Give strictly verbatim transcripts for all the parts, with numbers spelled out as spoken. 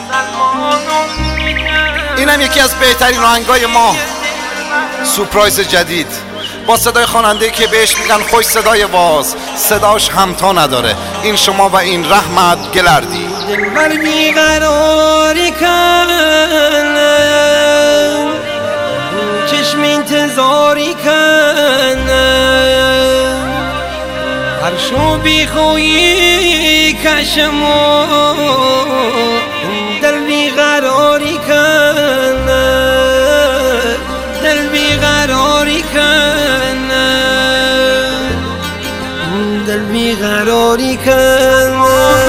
اینم یکی از بهترین آهنگای ما، سورپرایز جدید با صدای خواننده که بهش میگن خوش صدای باز، صداش همتا نداره. این شما و این رحمت گلردی. دلبر بیقراری کنم، چشم انتظاری کنم، هر شو بی خویی کشم و دل بیقراری کنم، دل بیقراری کنم، دل بیقراری کنم.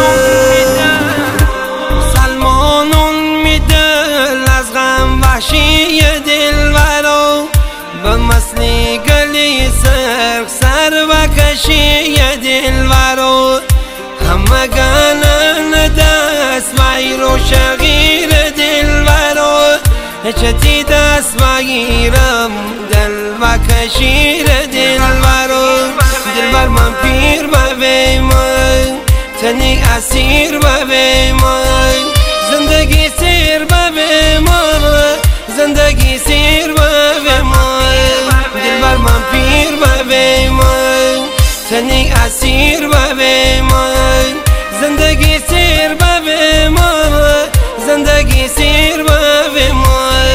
سلمانون میدل از غم وحشی دلبرو، به مثل گلی سرخ سر و کشی دلبرو، همه گنن دست ویر و شغیر دلبرو، چتی دست بگیرم دل و کشیر دلبرو. دلبر من پیر ببی من، تنی اسیر ببی من، زندگی سیر ببی من، زندگی سیر ببی من. دلبر من پیر ببی من، تنی اسیر ببی من، زندگی سیر ببی من، زندگی سیر ببی من.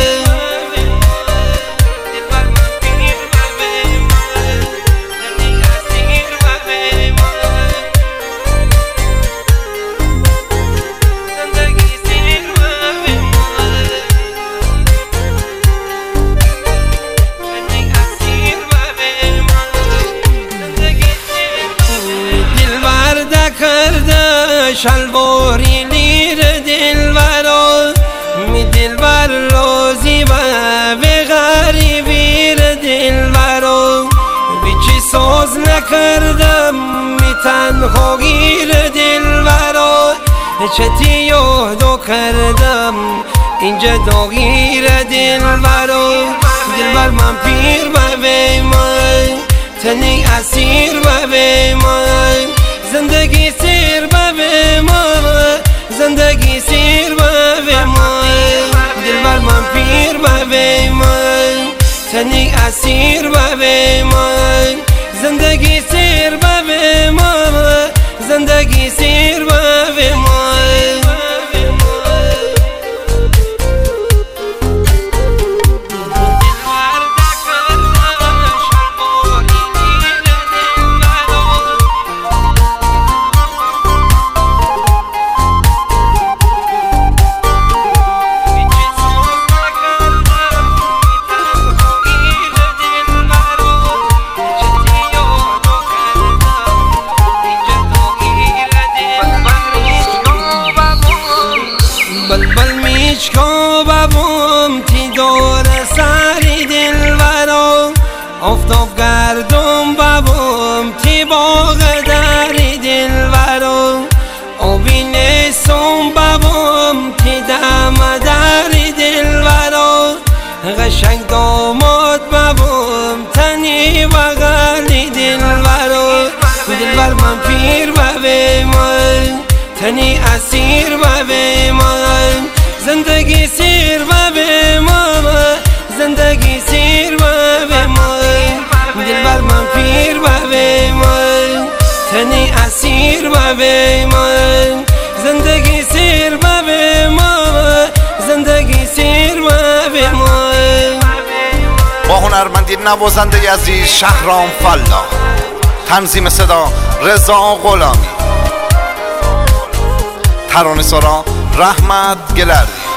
شلواری لیر دلبرو، می دلبر روزی و به غریبی دلبرو، بیچی سوز نکردم می تنها گیر دلبرو، چتی یادو کردم اینجا داغیر دلبرو. دلبر من پیر ببی من، تنی اسیر ببی من، زندگی سیر ببی من، زندگی سیر ببی من. دلبر من پیر ببی من، تنی اسیر ببی من، زندگی سیر ببی من، زندگی سیر ببی من. بلبل میچکو ببوم تی دور سری دلبرو، آفتاب گردم ببوم تی باغ دری دلبرو، آبی نیستم ببوم تی دم دری دلبرو، قشنگ داماد ببوم تنی بغلی دلبرو. دلبر من پیر ببی من، تنی اسیر ببی من، زندگی سیر ببی من، زندگی سیر ببی من. دلبر من پیر ببی من، تنی اسیر ببی من، زندگی سیر ببی من، زندگی سیر ببی من. با هنرمندی نوازنده عزیز شهرام فلا، تنظیم صدا رضا غلامی، ترانه‌سرا رحمت گلردی.